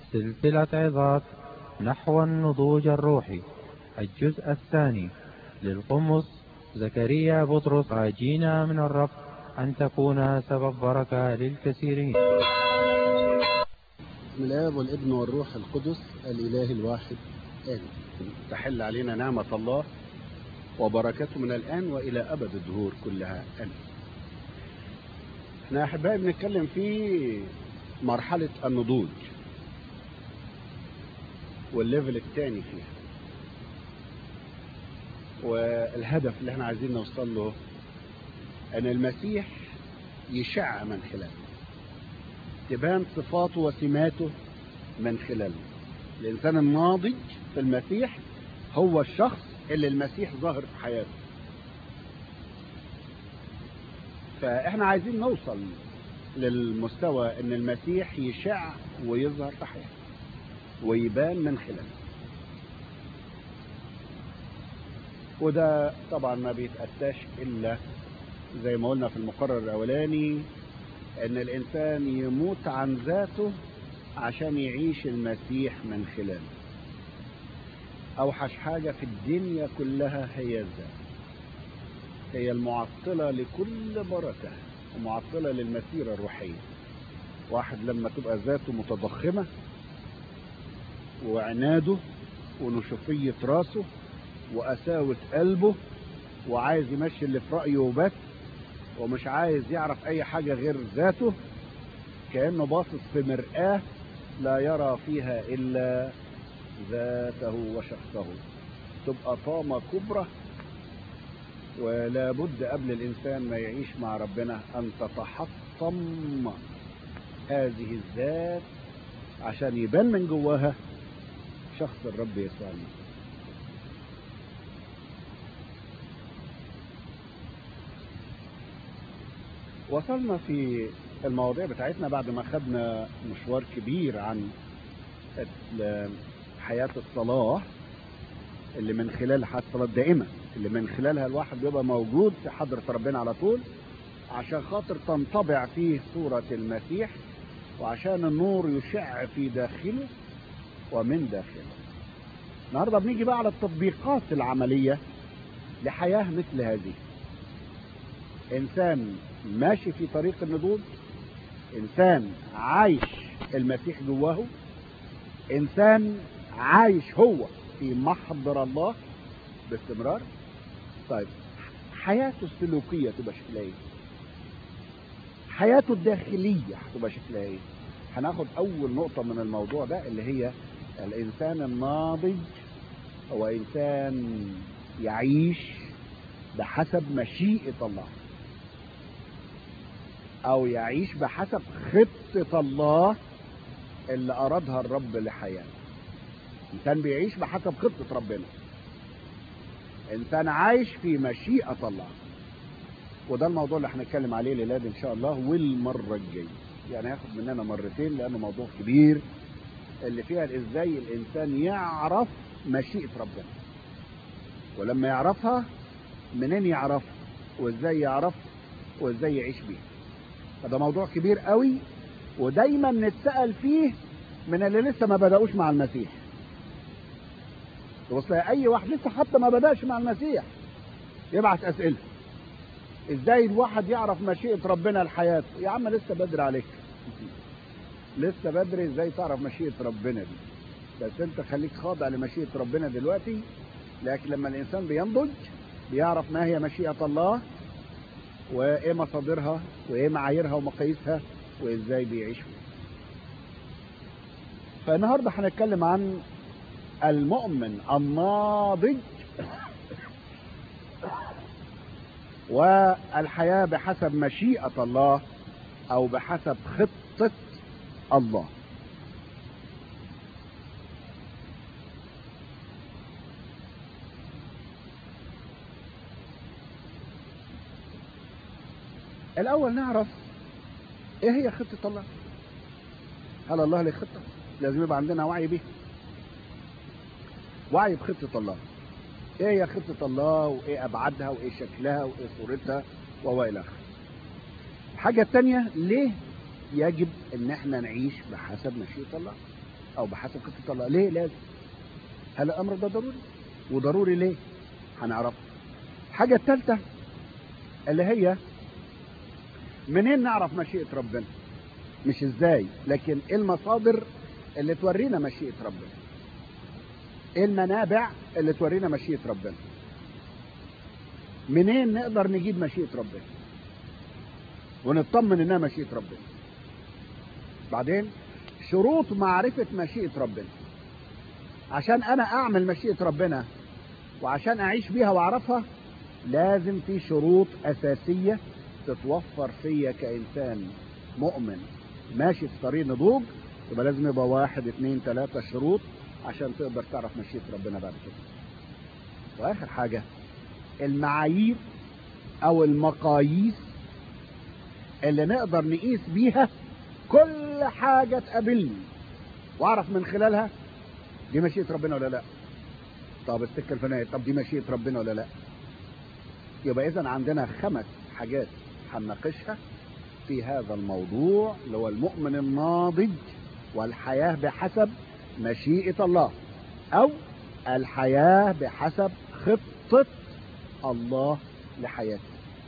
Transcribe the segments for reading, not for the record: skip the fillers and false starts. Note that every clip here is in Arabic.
سلسلة عظات نحو النضوج الروحي، الجزء الثاني للقمص زكريا بطرس. راجينا من الرب أن تكون سبب بركة للكثيرين. بسم الآب والابن والروح القدس الإله الواحد آمين. تحل علينا نعمة الله وبركته من الآن وإلى أبد الدهور كلها آمين. احنا أحبائي بنتكلم في مرحلة النضوج والليفل الثاني فيها، والهدف اللي احنا عايزين نوصل له أن المسيح يشع من خلاله، تبان صفاته وسماته من خلاله. الإنسان الناضج في المسيح هو الشخص اللي المسيح ظاهر في حياته. فإحنا عايزين نوصل للمستوى أن المسيح يشع ويظهر في حياته ويبان من خلاله. وده طبعا ما بيتأتاش إلا زي ما قلنا في المقرر الأولاني، أن الإنسان يموت عن ذاته عشان يعيش المسيح من خلاله. أوحش حاجة في الدنيا كلها هي الذات، هي المعطلة لكل بركة ومعطلة للمسيرة الروحية. واحد لما تبقى ذاته متضخمة وعناده ونشوفية راسه وقساوة قلبه وعايز يمشي اللي في رأيه وبس ومش عايز يعرف أي حاجة غير ذاته، كأنه باصص في مرآة لا يرى فيها إلا ذاته وشخصه. تبقى طامة كبرى. ولا بد قبل الإنسان ما يعيش مع ربنا أن تتحطم هذه الذات عشان يبان من جواها شخص الرب يسوع المسيح. وصلنا في المواضيع بتاعتنا بعد ما خدنا مشوار كبير عن حياة الصلاة اللي من خلال حياة الصلاة الدائمة اللي من خلالها الواحد بيبقى موجود في حضرة ربنا على طول، عشان خاطر تنطبع فيه صورة المسيح وعشان النور يشع في داخله ومن داخله. النهاردة بنيجي بقى على التطبيقات العملية لحياة مثل هذه. إنسان ماشي في طريق النضوج، إنسان عايش المسيح جواه، إنسان عايش هو في محضر الله باستمرار. طيب حياته السلوكية تبقى شكلها ايه؟ حياته الداخلية هتبقى شكلها ايه؟ هناخد أول نقطة من الموضوع ده اللي هي الإنسان الناضج هو إنسان يعيش بحسب مشيئة الله، أو يعيش بحسب خطة الله اللي أرادها الرب لحياته. إنسان بيعيش بحسب خطة ربنا، إنسان عايش في مشيئة الله. وده الموضوع اللي هنتكلم عليه ليلاد إن شاء الله والمرة الجاية، يعني هياخد مننا مرتين لأنه موضوع كبير اللي فيها إزاي الإنسان يعرف مشيئة ربنا، ولما يعرفها منين يعرفها وإزاي يعرفها وإزاي يعيش بيها. فده موضوع كبير قوي ودايما نتسأل فيه من اللي لسه ما بدأوش مع المسيح. وصل اي واحد لسه حتى ما بدأش مع المسيح يبعت اسئله: ازاي الواحد يعرف مشيئة ربنا لحياته؟ يا عم لسه بدري عليك، لسه بدري. ازاي تعرف مشيئة ربنا دي؟ بس انت خليك خاضع لمشيئة ربنا دلوقتي، لكن لما الانسان بينضج بيعرف ما هي مشيئة الله وايه مصادرها وايه معاييرها ومقاييسها وازاي بيعيش فيها. فالنهارده هنتكلم عن المؤمن الناضج والحياة بحسب مشيئة الله أو بحسب خطة الله. الأول نعرف إيه هي خطة الله. هل الله له خطة؟ لازم يبقى عندنا وعي بيه، وعي بخطة الله. ايه هي خطة الله وايه ابعادها وايه شكلها وايه صورتها والى اخره. الحاجة التانية، ليه يجب ان احنا نعيش بحسب مشيئة الله؟ او بحسب خطة الله. ليه لازم؟ هل الامر ده ضروري؟ وضروري ليه؟ هنعرف. الحاجة الثالثة اللي هي منين نعرف مشيئة ربنا؟ مش ازاي، لكن ايه المصادر اللي تورينا مشيئة ربنا؟ ايه المنابع اللي تورينا مشيئة ربنا؟ منين نقدر نجيب مشيئة ربنا ونطمن انها مشيئة ربنا؟ بعدين شروط معرفة مشيئة ربنا. عشان انا اعمل مشيئة ربنا وعشان اعيش بيها واعرفها لازم في شروط اساسية تتوفر فيا كإنسان مؤمن ماشي في طريق نضوج. يبقى لازم يبقى 1 2 3 شروط عشان تقدر تعرف مشيئة ربنا بعد كده. واخر حاجة المعايير او المقاييس اللي نقدر نقيس بيها كل حاجة تقابلني واعرف من خلالها دي مشيئة ربنا ولا لا. طب السكة الفلانية، طب دي مشيئة ربنا ولا لا. يبقى اذا عندنا 5 حاجات هنناقشها في هذا الموضوع اللي هو المؤمن الناضج والحياة بحسب مشيئة الله، او الحياة بحسب خطة الله لحياتي.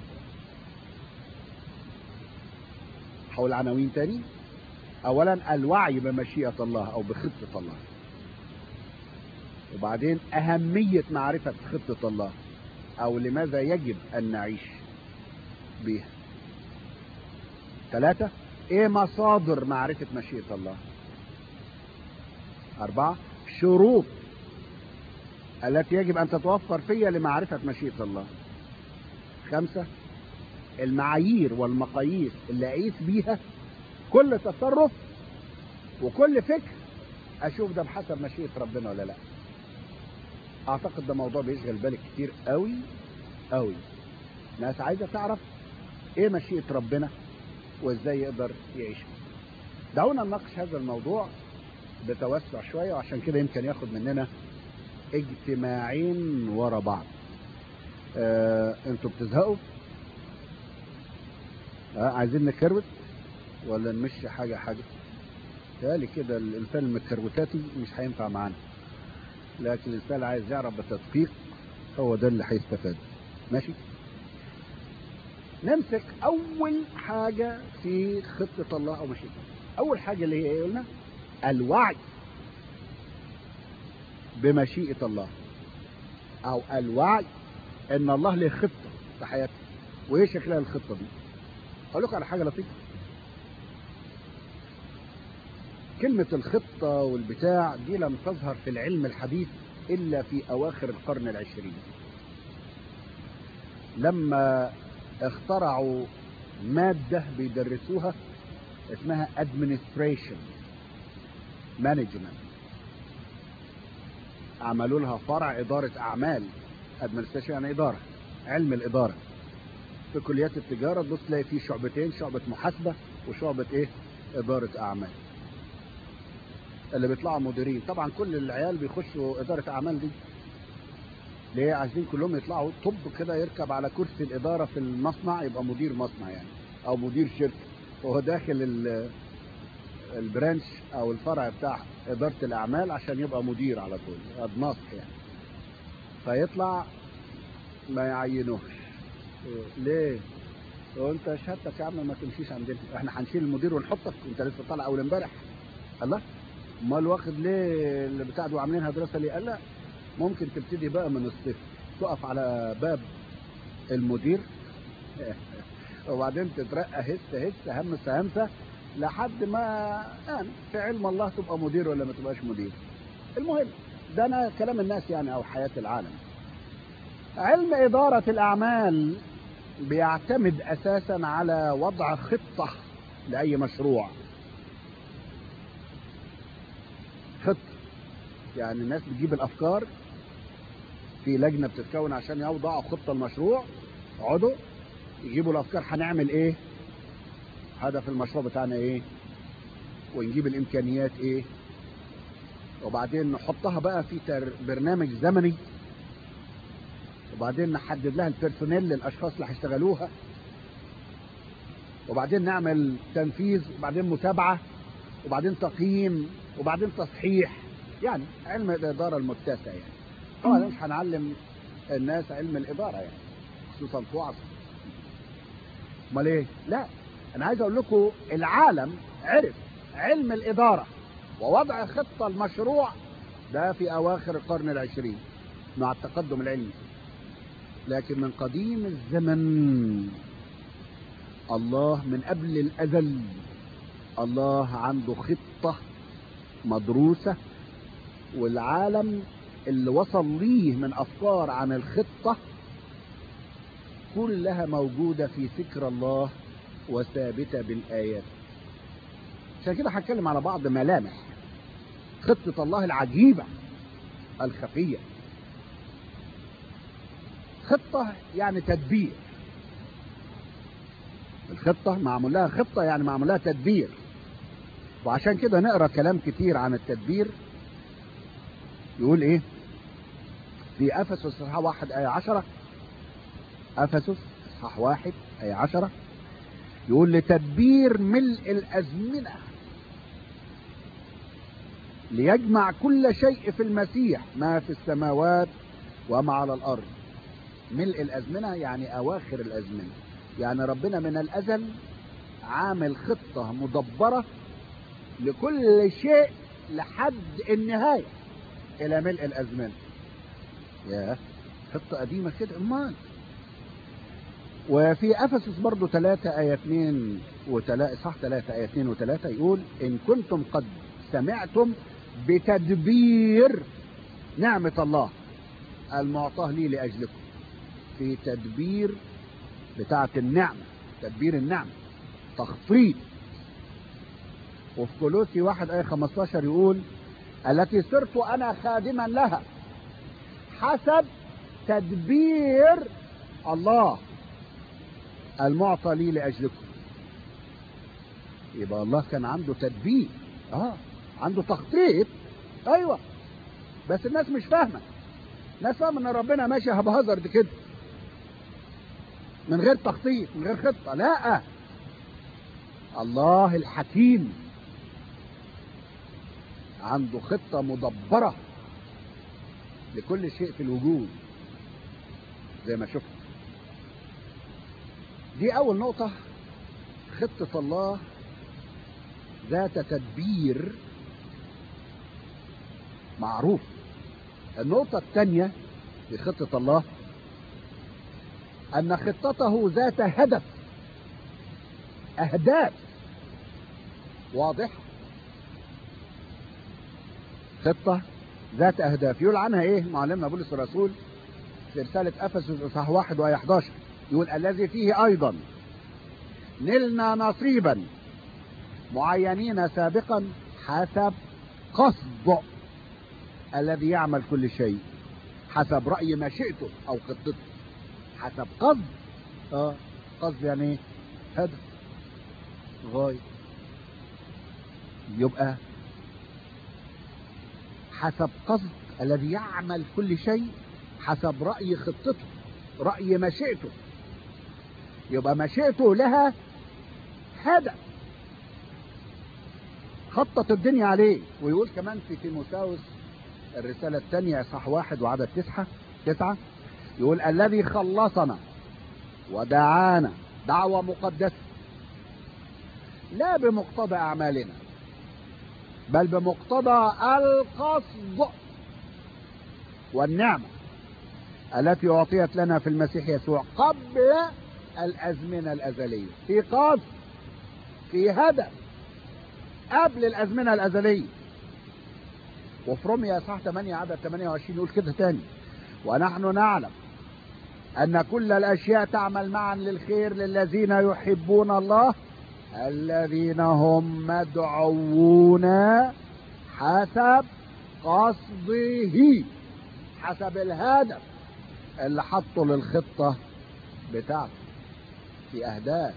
حول عناوين تاني. اولا الوعي بمشيئة الله او بخطة الله، وبعدين اهمية معرفة خطة الله او لماذا يجب ان نعيش بيها. 3 ايه مصادر معرفة مشيئة الله. 4 شروط التي يجب ان تتوفر فيا لمعرفة مشيئة الله. 5 المعايير والمقاييس اللي اقيس بيها كل تصرف وكل فكر اشوف ده بحسب مشيئة ربنا ولا لا. اعتقد ده موضوع بيشغل بالك كتير قوي قوي. ناس عايزة تعرف ايه مشيئة ربنا وازاي يقدر يعيش. دعونا نناقش هذا الموضوع بتوسع شوية، وعشان كده يمكن ياخد مننا اجتماعين ورا بعض. انتوا بتزهقوا؟ عايزين نكروت ولا نمشي حاجة حاجة؟ تالي كده الانسان المكروتاتي مش هينفع معانا، لكن الانسان اللي عايز يعرف بتدقيق هو ده اللي هيستفاد. ماشي. نمسك اول حاجة في خطة الله او مشيئته. اول حاجة اللي هي ايه قلنا؟ الوعي بمشيئة الله، او الوعي ان الله له خطة في حياتي. وايه شكلها الخطة دي؟ اقول لكم على حاجة لطيفة. كلمة الخطة والبتاع دي لم تظهر في العلم الحديث الا في اواخر القرن 20 لما اخترعوا مادة بيدرسوها اسمها administration management. عملوا لها فرع إدارة أعمال. administration يعني إدارة، علم الإدارة. في كليات التجارة تبص تلاقي فيه شعبتين، شعبة محاسبة وشعبة إيه؟ إدارة أعمال. اللي بيطلعوا مديرين طبعا كل العيال بيخشوا إدارة أعمال دي. ليه؟ عايزين كلهم يطلعوا طب كده يركب على كرسي الإدارة في المصنع يبقى مدير مصنع يعني، أو مدير شركة، وهو داخل البرانش أو الفرع بتاع إدارة الأعمال عشان يبقى مدير على طول، ناصح يعني. فيطلع ما يعينوش. ليه؟ وانت شهادتك يا عم ما تمشيش عندنا، احنا هنشيل المدير ونحطك وانت لسه طالع اول امبارح. الله، امال واخد ليه اللي بتاع دول عاملينها دراسه ليه؟ قال لا، ممكن تبتدي بقى من الصفر، تقف على باب المدير وبعدين تترقى هسه همسه همسه لحد ما يعني في علم الله تبقى مدير ولا ما تبقاش مدير. المهم ده انا كلام الناس يعني او حياه العالم. علم اداره الاعمال بيعتمد اساسا على وضع خطه لاي مشروع. خطه يعني الناس بتجيب الافكار، في لجنه بتتكون عشان يوضعوا خطه المشروع، يقعدوا يجيبوا الافكار هنعمل ايه، هدف المشروع بتاعنا ايه، ونجيب الامكانيات ايه، وبعدين نحطها بقى في برنامج زمني، وبعدين نحدد لها البيرسونيل للاشخاص اللي هيشتغلوها، وبعدين نعمل تنفيذ، وبعدين متابعه، وبعدين تقييم وبعدين تصحيح، يعني علم الإدارة المتسع يعني. طبعا مش هنعلم الناس علم الإدارة يعني، خصوصا في وعظ. امال ايه؟ لا، انا عايز اقول لكم العالم عرف علم الإدارة ووضع خطة المشروع ده في أواخر القرن العشرين مع التقدم العلمي. لكن من قديم الزمن الله من قبل الأزل الله عنده خطة مدروسة، والعالم اللي وصل ليه من أفكار عن الخطة كلها موجودة في فكر الله وثابتة بالآيات. عشان كده هتكلم على بعض ملامح خطة الله العجيبة الخفية. خطة يعني تدبير. الخطة معمول لها خطة يعني معمول لها تدبير، وعشان كده نقرأ كلام كتير عن التدبير. يقول ايه في أفسس اصحاح 1 آية 10؟ أفسس اصحاح 1 آية 10 يقول لتدبير ملء الأزمنة ليجمع كل شيء في المسيح ما في السماوات وما على الأرض. ملء الأزمنة يعني أواخر الأزمنة، يعني ربنا من الأزل عامل خطة مدبرة لكل شيء لحد النهاية إلى ملء الأزمنة. يا خطة قديمة كده أمال. وفي أفسس برضو 3 آية 2 و3 صح 3 آية 2 و3 يقول إن كنتم قد سمعتم بتدبير نعمة الله المعطاه لي لأجلكم. في تدبير بتاعة النعمة، تدبير النعمة، تخطيط. وفي كولوسي 1 آية 15 يقول التي صرت أنا خادما لها حسب تدبير الله المعطى لي لأجلكم. يبقى الله كان عنده تدبير، عنده تخطيط. ايوه، بس الناس مش فاهمه. الناس فاهمه ان ربنا ماشي هبهزرد كده من غير تخطيط من غير خطه. لا، الله الحكيم عنده خطه مدبره لكل شيء في الوجود زي ما شفت. دي اول نقطه، خطه الله ذات تدبير معروف. النقطة الثانية في خطة الله أن خطته ذات هدف، أهداف واضحة. خطة ذات أهداف يقول عنها إيه معلمنا بولس الرسول في رسالة أفسس اصحاح 1 وآية 11 يقول الذي فيه أيضا نلنا نصيبا معينين سابقا حسب قصد الذي يعمل كل شيء حسب رأي مشيئته أو خطته. حسب قصد، قصد يعني ايه؟ هدف، غاية. يبقى حسب قصد الذي يعمل كل شيء حسب رأي خطته، رأي مشيئته. يبقى مشيئته لها هدف خطط الدنيا عليه. ويقول كمان في تيموثاوس الرسالة الثانية اصحاح 1 وعدد 9 يقول الذي خلصنا ودعانا دعوة مقدسة لا بمقتضى أعمالنا بل بمقتضى القصد والنعمة التي أعطيت لنا في المسيح يسوع قبل الأزمنة الأزلية. في قصد، في هدف قبل الأزمنة الأزلية. وفي رومية اصحاح 8 عدد 28 يقول كده تاني ونحن نعلم أن كل الأشياء تعمل معا للخير للذين يحبون الله الذين هم مدعوون حسب قصده، حسب الهدف اللي حطه للخطة بتاعته. في أهداف.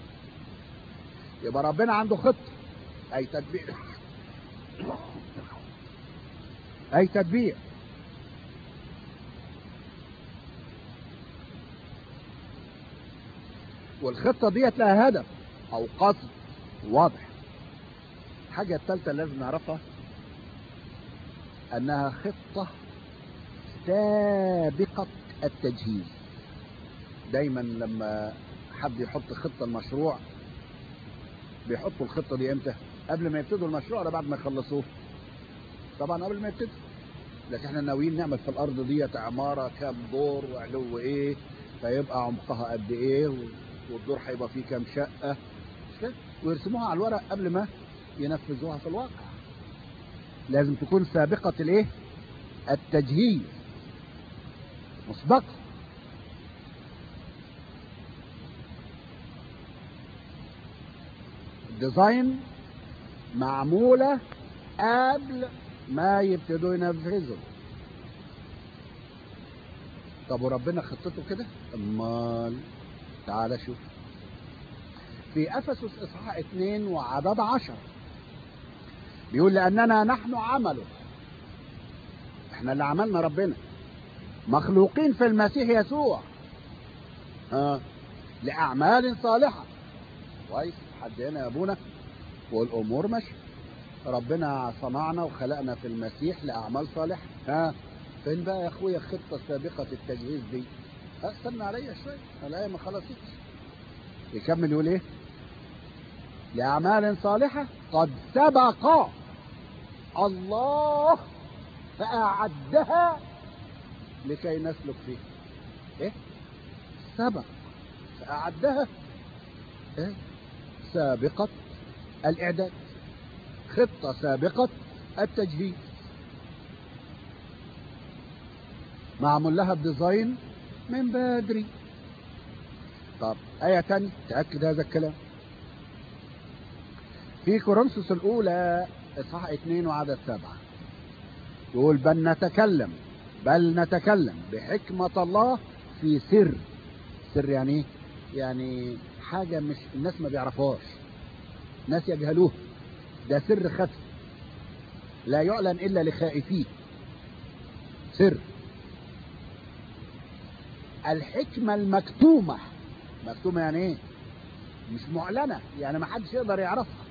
يبقى ربنا عنده خطة، أي تدبير، أي تدبير. والخطة ديت لها هدف أو قصد واضح. الحاجة الثالثة لازم نعرفها انها خطة سابقة التجهيز. دايما لما حد يحط خطة المشروع بيحطوا الخطة دي امتى؟ قبل ما يبتدوا المشروع ولا بعد ما يخلصوه؟ طبعا قبل ما يبتدوا. لكن احنا ناويين نعمل في الارض ديت عمارة كام دور وعلو ايه، فيبقى عمقها قد ايه، والدور هيبقى فيه كام شقة، مش كده؟ ويرسموها على الورق قبل ما ينفذوها في الواقع. لازم تكون سابقة الايه؟ التجهيز، مسبقة. الديزاين معمولة قبل ما يبتدوا ينفذوا. طب وربنا خطته كده؟ امال تعال شوف في افسس اصحاح 2 وعدد 10 بيقول لاننا نحن عمله، احنا اللي عملنا ربنا، مخلوقين في المسيح يسوع لاعمال صالحة. كويس، حد هنا يا ابونا والامور ماشيه. ربنا صنعنا وخلقنا في المسيح لاعمال صالحة. فين بقى يا اخويا خطة سابقة التجهيز دي؟ استنى عليا شوية، الايه ما خلصتش. يكمل يقول ايه؟ لاعمال صالحة قد سبق الله فاعدها لكي نسلك فيها. ايه سبق فاعدها؟ ايه سابقة الاعداد، خطة سابقة التجهيز، معمول لها الديزاين من بدري. طب آية تانية تأكد هذا الكلام في كورنثوس الأولى إصحاح 2 وعدد 7 يقول بل نتكلم بحكمة الله في سر. سر يعني ايه؟ يعني حاجة مش الناس ما بيعرفوهاش، ناس يجهلوها، ده سر خفي لا يعلن إلا لخائفيه. سر الحكمة المكتومة. مكتومة يعني ايه؟ مش معلنة، يعني ما حدش يقدر يعرفها،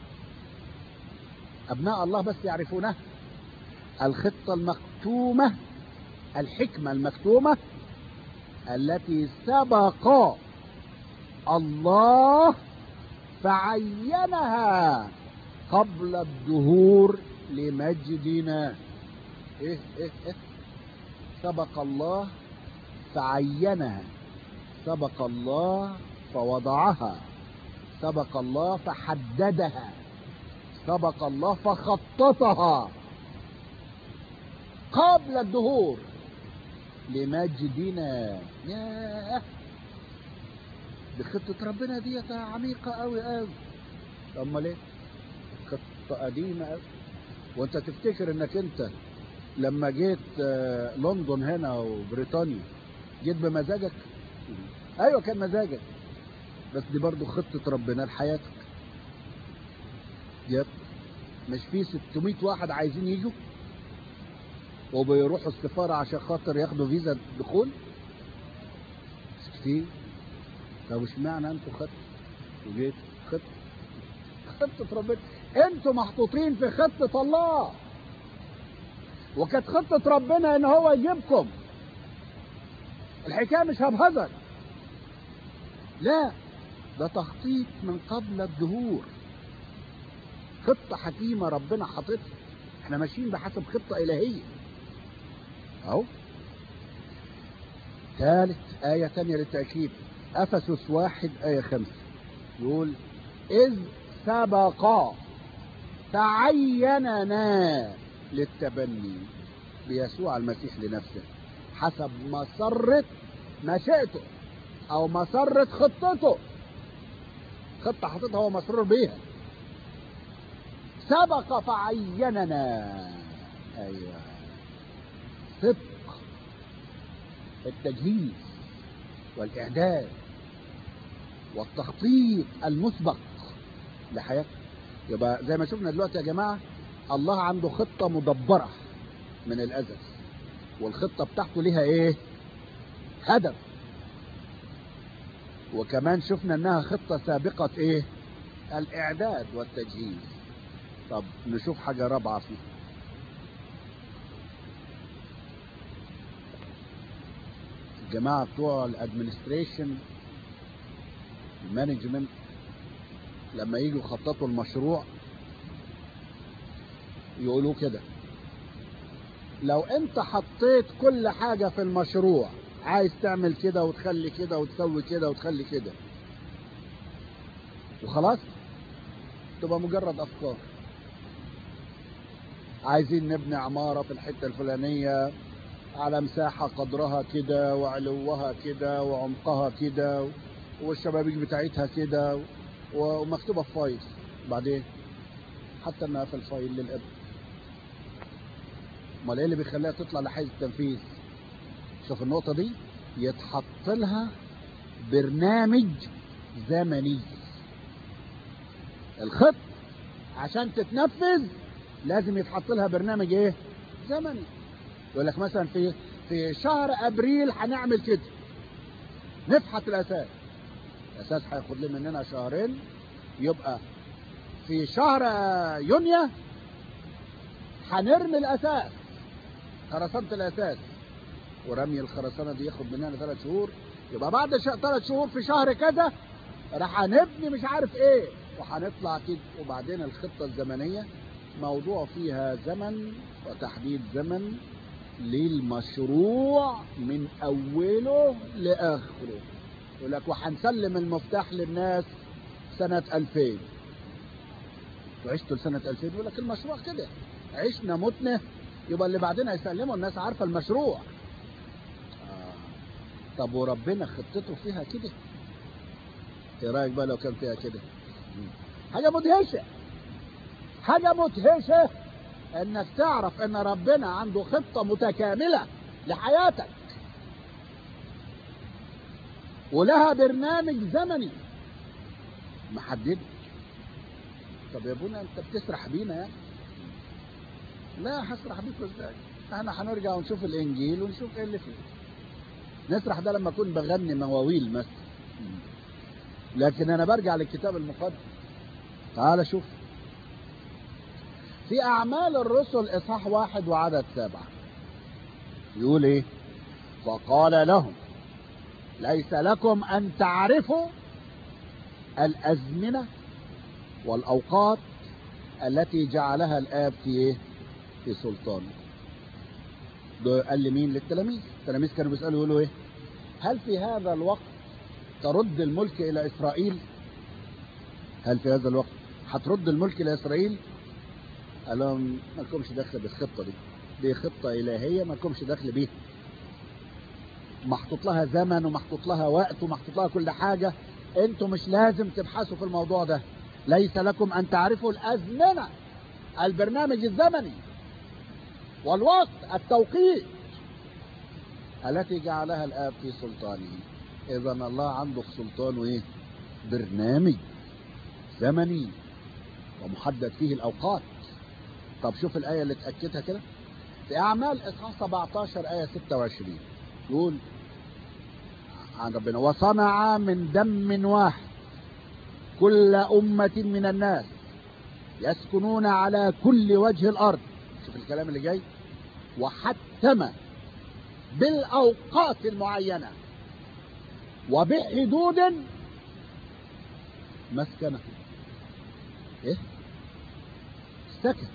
أبناء الله بس يعرفونها. الخطة المكتومة، الحكمة المكتومة التي سبق الله فعينها قبل الدهور لمجدنا. إيه سبق الله فعينها، سبق الله فوضعها، سبق الله فحددها، سبق الله فخططها قبل الدهور لمجدنا. ياه، دي خطة ربنا دي عميقة قوي قوي. امال ايه؟ خطة قديمة قوي. وانت تفتكر انك انت لما جيت لندن هنا وبريطانيا جيت بمزاجك؟ ايوه كان مزاجك، بس دي برضو خطة ربنا لحياتك. يب، مش في 600 واحد عايزين يجوا وبيروحوا السفارة عشان خاطر ياخدوا فيزا دخول؟ مش كتير. طب اشمعنى انتوا وجيت خطة ربنا؟ انتوا محطوطين في خطة الله، وكانت خطة ربنا ان هو يجيبكم. الحكاية مش هبهزر، لا، ده تخطيط من قبل الدهور، خطة حكيمة ربنا حاططها. احنا ماشيين بحسب خطة إلهية اهو. ثالث آية تانية للتأكيد، أفسس 1 آية 5 يقول إذ سبق تعيننا للتبني بيسوع المسيح لنفسه حسب مسرة مشيئته أو مسرة خطته. خطة حاططها هو مسرور بيها. سبق فعيننا. أيوة، صدق التجهيز والإعداد والتخطيط المسبق لحياتنا. يبقى زي ما شفنا دلوقتي يا جماعة، الله عنده خطة مدبرة من الأزل، والخطة بتاعته ليها ايه؟ هدف. وكمان شفنا انها خطة سابقة ايه؟ الإعداد والتجهيز. طب نشوف حاجة رابعة فيه. الجماعة بتوع الادمنستريشن المانجمنت لما يجوا يخططوا المشروع يقولوا كده: لو انت حطيت كل حاجة في المشروع، عايز تعمل كده وتخلي كده وتسوي كده وتخلي كده وخلاص، تبقى مجرد افكار. عايزين نبني عمارة في الحتة الفلانية على مساحة قدرها كده وعلوها كده وعمقها كده والشبابيك بتاعتها كده ومكتوبة في فايل، بعدين حتى انها في الفايل للابد. امال ايه اللي بيخليها تطلع لحيز التنفيذ؟ شوف النقطة دي، يتحط لها برنامج زمني. الخط عشان تتنفذ لازم يتحط لها برنامج ايه؟ زمني. يقول لك مثلا في شهر ابريل هنعمل كده، نفحت الاساس هياخد لنا مننا شهرين، يبقى في شهر يونيو هنرمي الاساس، خرسانة الاساس، ورمي الخرسانة دي ياخد مننا 3 شهور، يبقى بعد 3 شهور في شهر كذا راح هنبني مش عارف ايه وهنطلع كده. وبعدين الخطة الزمنية موضوع فيها زمن وتحديد زمن للمشروع من اوله لاخره. يقول لك وهنسلم المفتاح للناس سنة 2000. وعشتوا لسنة 2000؟ يقول لك المشروع كده، عشنا متنا، يبقى اللي بعدين هيسلموا الناس عارفة المشروع. طب وربنا خطته فيها كده؟ ايه رأيك بقى لو كان فيها كده؟ حاجة مدهشة، حاجة مدهشة انك تعرف ان ربنا عنده خطة متكاملة لحياتك ولها برنامج زمني محدد. طب يا ابونا انت بتسرح بينا يعني؟ لا، هسرح بيكم ازاي؟ احنا هنرجع ونشوف الانجيل ونشوف ايه اللي فيه. نسرح ده لما اكون بغني مواويل مثلا، لكن انا برجع للكتاب المقدس. تعال شوف في اعمال الرسل اصحاح 1 وعدد 7 يقول ايه؟ فقال لهم: ليس لكم ان تعرفوا الازمنة والاوقات التي جعلها الاب في ايه؟ في سلطانه. ده قال لمين؟ للتلاميذ. التلاميذ كانوا بيسألوا يقولوا ايه؟ هل في هذا الوقت ترد الملك الى اسرائيل؟ هل في هذا الوقت هترد الملك الى اسرائيل؟ قال لهم: ما لكمش دخل بالخطة دي خطة الهية، ما لكمش دخل بيها، محطوط لها زمن ومحطوط لها وقت ومحطوط لها كل حاجة، انتوا مش لازم تبحثوا في الموضوع ده. ليس لكم ان تعرفوا الازمنة، البرنامج الزمني والوقت، التوقيت التي جعلها الآب في سلطانه. إذا الله عنده في سلطانه إيه؟ برنامج زمني ومحدد فيه الأوقات. طب شوف الآية اللي تأكدها كده في أعمال إصحاح 17 آية 26 يقول عن ربنا: وصنع من دم واحد كل أمة من الناس يسكنون على كل وجه الأرض. شوف الكلام اللي جاي: وحتم بالأوقات المعينة وبحدود مسكنة. ايه؟ سكن،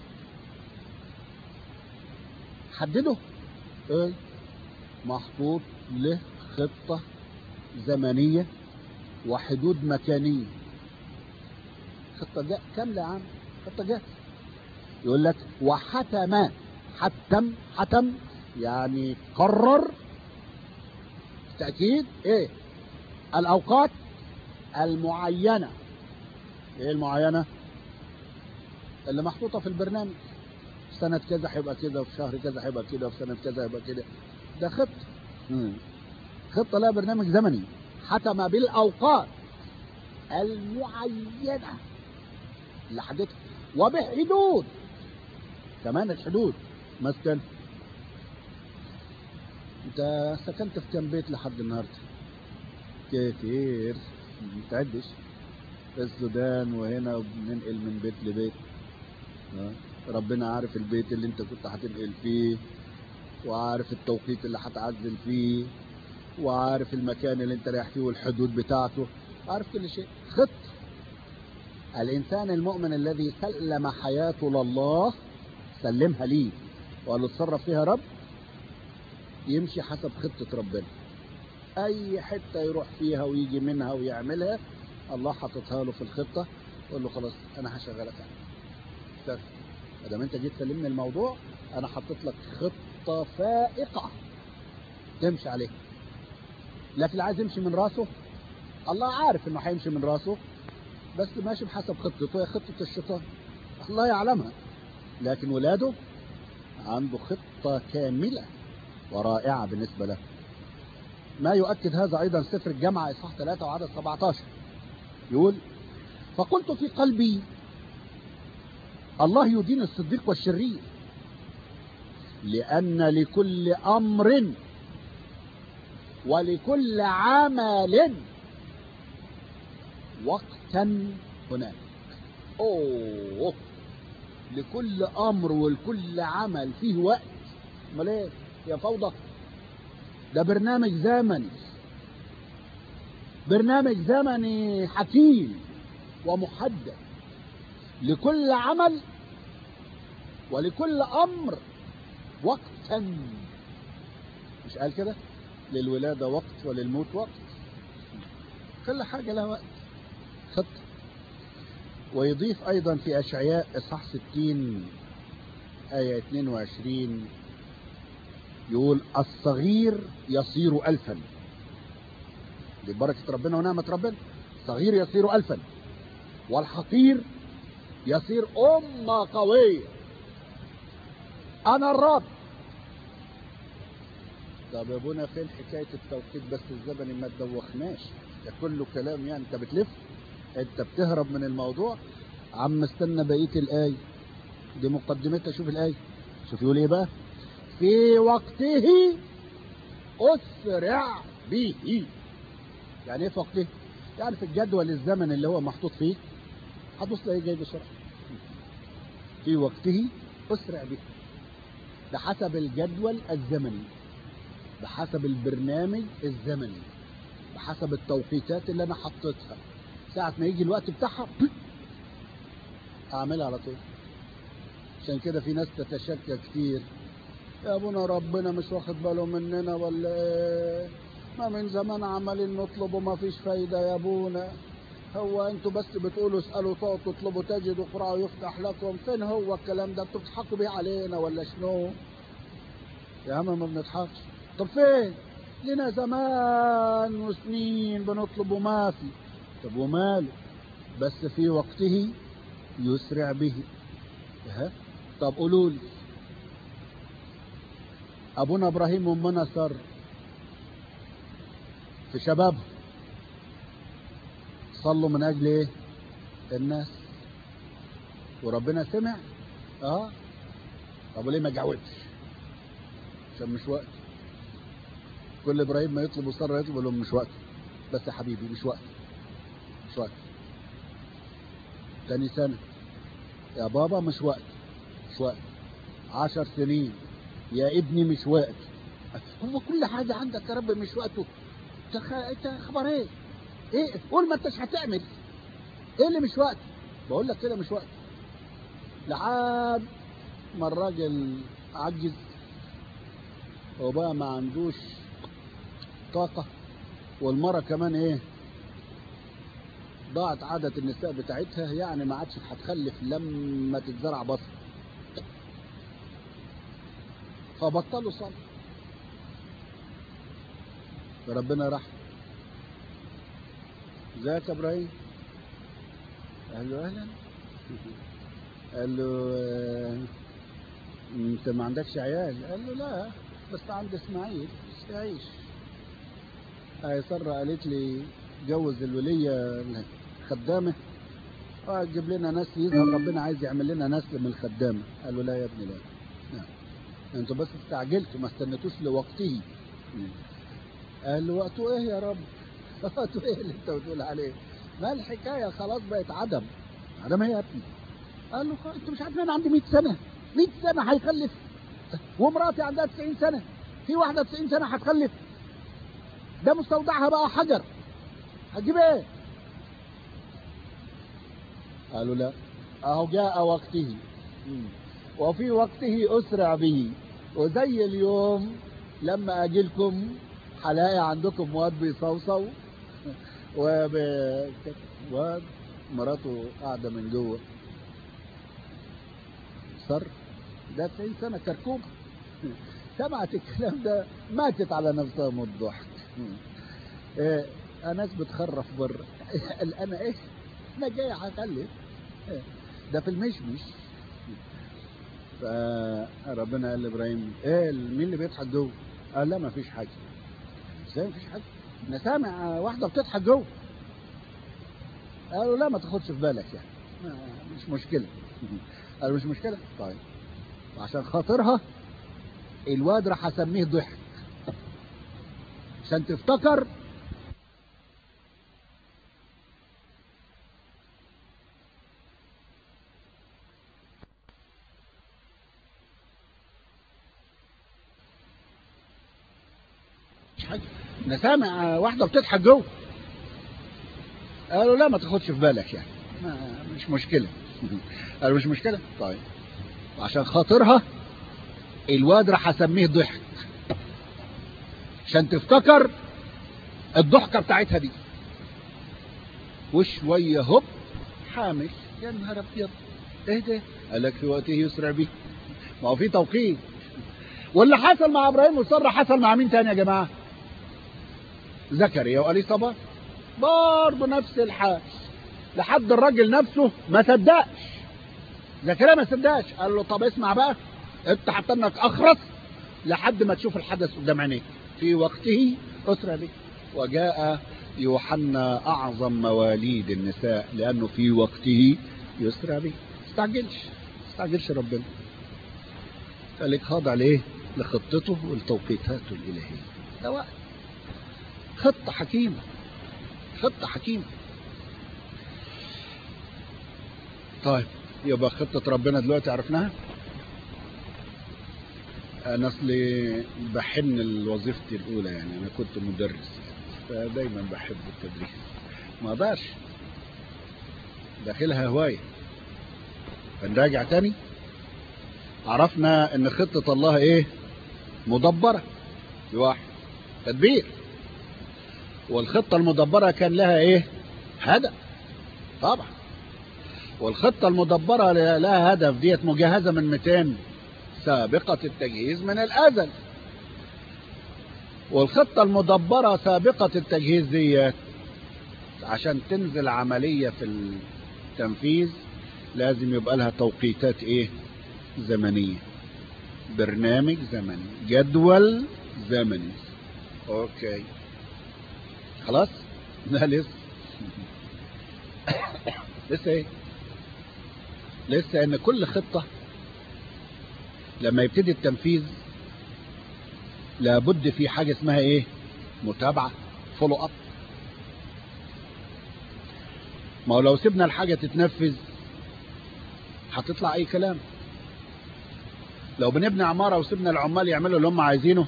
حدده ايه؟ محطوط له خطة زمنية وحدود مكانية. خطة كاملة يا عم، خطة جاهزة. يقول لك وحتم، حتم يعني قرر تأكيد ايه؟ الأوقات المعينة. ايه المعينة؟ اللي محطوطة في البرنامج. سنة كذا هيبقى كده، وفي شهر كذا هيبقى كده، وفي سنة كذا هيبقى كده. ده خطة. خطة لها برنامج زمني. حتم بالأوقات المعينة اللي حددها وبحدود كمان. الحدود مسكن. انت سكنت في كام بيت لحد النهارده؟ كتير، متعدش. في السودان وهنا، وبننقل من بيت لبيت. ربنا عارف البيت اللي انت كنت هتنقل فيه، وعارف التوقيت اللي هتعزل فيه، وعارف المكان اللي انت رايح فيه والحدود بتاعته، عارف كل شيء. خط. الانسان المؤمن الذي سلم حياته لله، سلمها ليه وقال له اتصرف فيها رب، يمشي حسب خطة ربنا. اي حتة يروح فيها ويجي منها ويعملها، الله حاططها له في الخطة، يقول له خلاص انا هشغلك عليها. ما دام انت جيت سلمني الموضوع، انا حطيت لك خطة فائقة تمشي عليها. لكن اللي عايز يمشي من راسه، الله عارف انه هيمشي من راسه، بس ماشي بحسب خطته. هي خطة الشيطان الله يعلمها، لكن ولاده عنده خطة كاملة ورائعة بالنسبة له. ما يؤكد هذا أيضا سفر الجامعة إصحاح 3 وعدد 17، يقول: فقلت في قلبي الله يدين الصديق والشرير، لأن لكل أمر ولكل عمل وقتا هناك. أوه، لكل أمر ولكل عمل فيه وقت. امال ايه يا فوضى؟ ده برنامج زمني، برنامج زمني حكيم ومحدد، لكل عمل ولكل أمر وقتا. مش قال كده؟ للولادة وقت وللموت وقت، كل حاجة لها وقت. خط. ويضيف أيضا في أشعياء إصحاح 60 آية 22، يقول: الصغير يصير ألفا. دي بركة ربنا ونعمة ربنا. صغير يصير ألفا، والحقير يصير أمة قوية. أنا الرب. طب يا ابونا فين حكاية التوقيت بس الزمني؟ ما تدوخناش، ده كله كلام يعني. انت بتلف، انت بتهرب من الموضوع. عم استنى بقية الآية دي، مقدمتها. شوف الآية، شوف يقول ايه بقى: في وقته أسرع به. يعني ايه في وقته؟ يعني في الجدول الزمن اللي هو محطوط فيه، هتبص تلاقيه جاي بسرعة. في وقته أسرع به، بحسب الجدول الزمني، بحسب البرنامج الزمني، بحسب التوقيتات اللي انا حطيتها. ساعة ما يجي الوقت بتاعها اعملها على طول. عشان كده في ناس تتشكى كتير: يا ابونا ربنا مش واخد باله مننا ولا ايه؟ ما من زمان عمالين نطلب وما فيش فايدة يا ابونا. هو انتوا بس بتقولوا اسألوا تعطوا تطلبوا تجدوا اقرأوا يفتح لكم. فين هو الكلام ده؟ انتوا بتضحكوا بيه علينا ولا شنو؟ يا عم ما بنضحكش. طب فين؟ لنا زمان وسنين بنطلب وما في. طب وماله؟ بس في وقته يسرع به. ها؟ طب قولوا لي، ابونا ابراهيم وامنا سار في شبابهم صلوا من اجل ايه؟ الناس، وربنا سمع. طب ليه ما جاوبش؟ عشان مش وقت. كل ابراهيم ما يطلب وساره يطلب لهم مش وقت. بس يا حبيبي مش وقت، مش وقت. تاني سنة يا بابا مش وقت، مش وقت. 10 سنين يا ابني مش وقت. هو كل حاجة عندك يا رب مش وقته؟ انت خبر ايه؟ ايه؟ قول ما انتش هتعمل. ايه اللي مش وقت؟ بقول لك كده مش وقت. لحد ما الراجل عجز وبقى ما عندوش طاقة، والمرة كمان ايه؟ ضاعت عادة النساء بتاعتها، يعني ما عادش هتخلف لما تتزرع بصل، فبطلوا صلاة. فربنا راح: ازيك يا ابراهيم؟ قال له اهلا. قال له انت ما عندكش عيال؟ قال له لا، بس عندي اسماعيل مش يعيش. سارة قالت لي جوز الولية الخدامة، تجيب لنا نسل، يظهر ربنا عايز يعمل لنا نسل من الخدامة. قال له لا يا ابني، لا، انتوا بس استعجلتوا ما استنيتوش لوقته. قال له وقته ايه يا رب؟ وقته ايه اللي انت بتقول عليه؟ ما الحكاية خلاص بقت عدم ايه يا ابني؟ قال له انت مش عارف انا عندي 100 سنة 100 سنة هيخلف، ومراتي عندها 90 سنة، في واحدة 90 سنة هتخلف. ده مستودعها بقى حجر، هتجيب ايه؟ قالوا لا، اهو جاء وقته وفي وقته اسرع به، وزي اليوم لما اجي لكم هلاقي عندكم واد بيصوصو واد مراته قاعده من جوه صر، ده 90 سنه كركوبه سمعت الكلام ده ماتت على نفسها من الضحك. ناس بتخرف بره انا ايه؟ انا جاي هخلف، ده في المشمش. فربنا قال لابراهيم ايه مين اللي بيضحك جوه؟ قال لا ما فيش حاجه. ازاي ما فيش حاجه؟ انا سامع واحده بتضحك جوه. قالوا لا ما تاخدش في بالك يعني مش مشكله. قالوا مش مشكله. طيب عشان خاطرها الواد راح اسميه ضحك عشان تفتكر مش حاجه. انا سامع واحده بتضحك جوه. قالوا لا ما تاخدش في بالك يعني مش مشكله. قالوا مش مشكله. طيب عشان خاطرها الواد راح اسميه ضحك عشان تفتكر الضحكه بتاعتها دي. وشويه هوب حامل. يا نهار ابيض ايه ده؟ قال لك في وقته يسرع بيه. ما هو في توقيت. واللي حصل مع ابراهيم وساره حصل مع مين تاني يا جماعه؟ زكريا واليصابات برضه نفس الحال، لحد الراجل نفسه ما صدقش. زكريا ما صدقش، قال له طب اسمع بقى انت حتى انك اخرس لحد ما تشوف الحدث قدام عينيك. في وقته اسرع به. وجاء يوحنا اعظم مواليد النساء لانه في وقته يسرع به. استعجلش ربنا، خليك خاضع ليه؟ لخطته ولتوقيتاته الالهيه. ده وقت خطه حكيمه. طيب يبقى خطه ربنا دلوقتي عرفناها. انا اصلي بحن لوظيفتي الاولى، يعني انا كنت مدرس فدايما بحب التدريس، ما اقدرش داخلها هوايه. فنراجع تاني. عرفنا ان خطه الله ايه؟ مدبره. واحد تدبير. والخطه المدبره كان لها ايه؟ هدف طبعا. والخطه المدبره لها هدف ديت مجهزه من 200 سابقة التجهيز من الأزل. والخطة المدبرة سابقة التجهيز ديت عشان تنزل عملية في التنفيذ لازم يبقى لها توقيتات ايه؟ زمنية. برنامج زمني، جدول زمني. اوكي خلاص. لا لسه ايه؟ لسه ان كل خطة لما يبتدي التنفيذ لابد في حاجة اسمها ايه؟ متابعة، فولو اب. ما هو لو سيبنا الحاجة تتنفذ هتطلع اي كلام. لو بنبني عمارة وسيبنا العمال يعملوا اللي هم عايزينه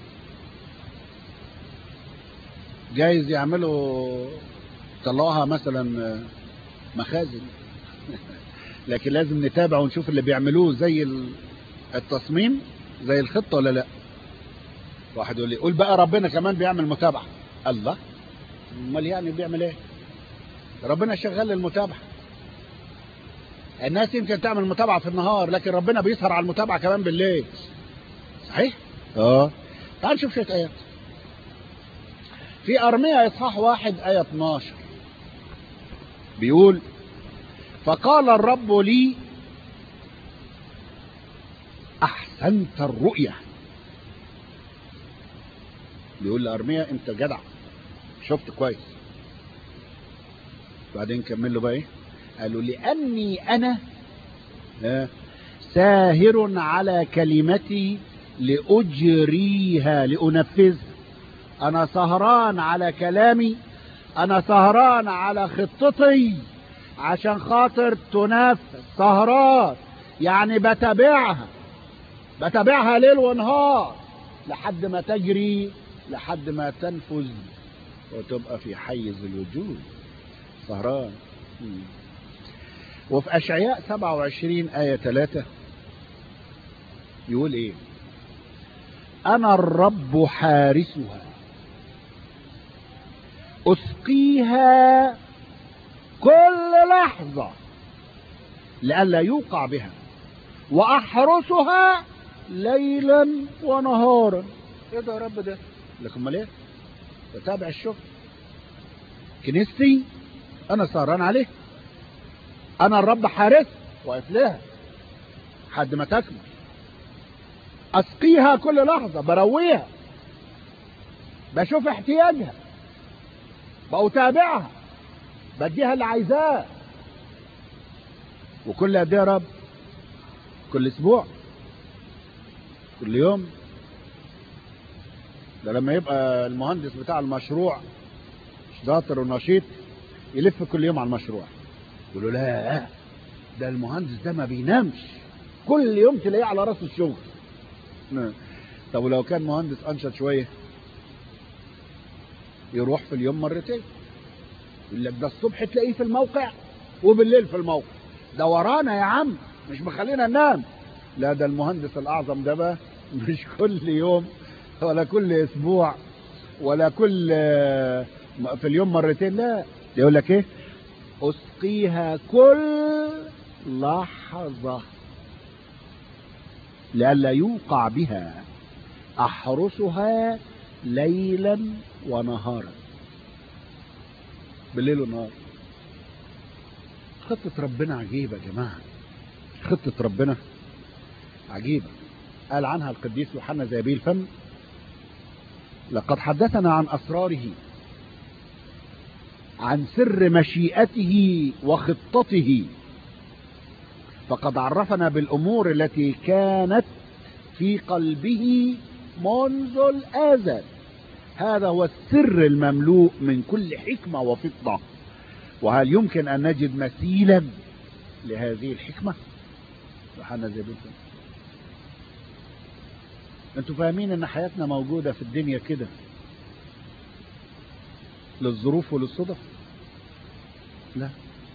جايز يعملوا طلعوها مثلا مخازن لكن لازم نتابع ونشوف اللي بيعملوه زي التصميم زي الخطة ولا لا. واحد يقول لي قول بقى ربنا كمان بيعمل متابعة. الله، امال يعني بيعمل ايه؟ ربنا شغال للمتابعة. الناس يمكن تعمل متابعة في النهار لكن ربنا بيسهر على المتابعة كمان بالليل. صحيح؟ تعال نشوف شوية آيات في أرميا إصحاح 1 آية 12. بيقول فقال الرب لي أحسنت الرؤيا. بيقول لأرميا أنت جدع شفت كويس. بعدين كمل له بقى ايه؟ قالوا لأني أنا ساهر على كلمتي لأجريها لأنفذها. أنا سهران على كلامي، أنا سهران على خطتي عشان خاطر تنفذ. سهران يعني بتابعها ليل ونهار لحد ما تجري لحد ما تنفذ وتبقى في حيز الوجود سهران. وفي أشعياء 27 آية 3 يقول ايه؟ أنا الرب حارسها أسقيها كل لحظة لئلا يوقع بها وأحرسها ليلا ونهارا. ايه ده يا رب ده؟ لكن امال ايه؟ بتابع الشغل. كنيستي انا سهران عليه، انا الرب حارس واقف لها لحد ما تكمل. اسقيها كل لحظة، برويها، بشوف احتياجها، بتابعها، بديها اللي عايزاه. وكل قد ايه يا رب؟ كل اسبوع، كل يوم. ده لما يبقى المهندس بتاع المشروع شاطر ونشيط يلف كل يوم على المشروع، يقولوا لا ده المهندس ده ما بينامش، كل يوم تلاقيه على راس الشغل. طب ولو كان مهندس انشط شويه يروح في اليوم مرتين، يقول لك ده الصبح تلاقيه في الموقع وبالليل في الموقع، ده ورانا يا عم مش مخلينا ننام. لا ده المهندس الاعظم ده بقى مش كل يوم ولا كل اسبوع ولا كل في اليوم مرتين، لا يقول لك ايه؟ اسقيها كل لحظة لئلا يوقع بها، احرسها ليلا ونهارا، بالليل والنهار. خطة ربنا عجيبة يا جماعة، خطة ربنا عجيبة. قال عنها القديس يوحنا ذهبي الفم: لقد حدثنا عن أسراره، عن سر مشيئته وخطته، فقد عرفنا بالأمور التي كانت في قلبه منذ الأزل. هذا هو السر المملوء من كل حكمة وفطنة. وهل يمكن أن نجد مثيلا لهذه الحكمة؟ يوحنا ذهبي الفم. انتوا فاهمين ان حياتنا موجودة في الدنيا كده للظروف وللصدف؟ لا،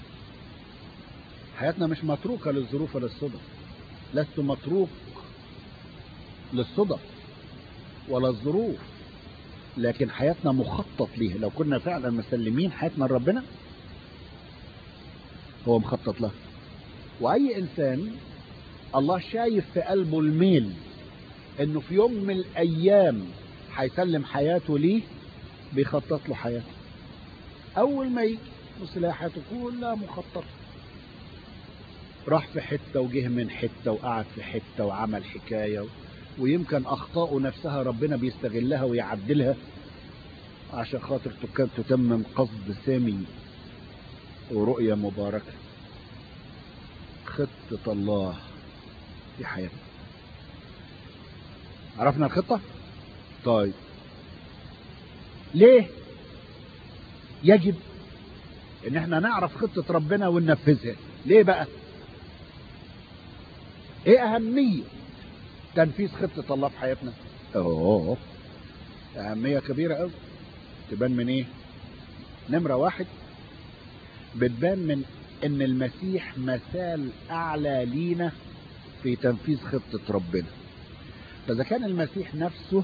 حياتنا مش متروكة للظروف وللصدف. لست متروك للصدف ولا الظروف، لكن حياتنا مخطط ليها. لو كنا فعلا مسلمين حياتنا لربنا هو مخطط لها. واي انسان الله شايف في قلبه الميل انه في يوم من الايام هيسلم حياته ليه، بيخطط له حياته. اول ما يجي بص يلاقي حياته كلها مخططه، راح في حته وجه من حته وقعد في حته وعمل حكايه، ويمكن اخطائه نفسها ربنا بيستغلها ويعدلها عشان خاطر تتمم قصد سامي ورؤيه مباركه. خطه الله في حياتنا. عرفنا الخطه؟ طيب ليه يجب ان احنا نعرف خطة ربنا وننفذها؟ ليه بقى؟ ايه اهمية تنفيذ خطة الله في حياتنا؟ اهمية كبيرة قوي. تبان من ايه؟ نمرة واحد، بتبان من ان المسيح مثال اعلى لينا في تنفيذ خطة ربنا. فاذا كان المسيح نفسه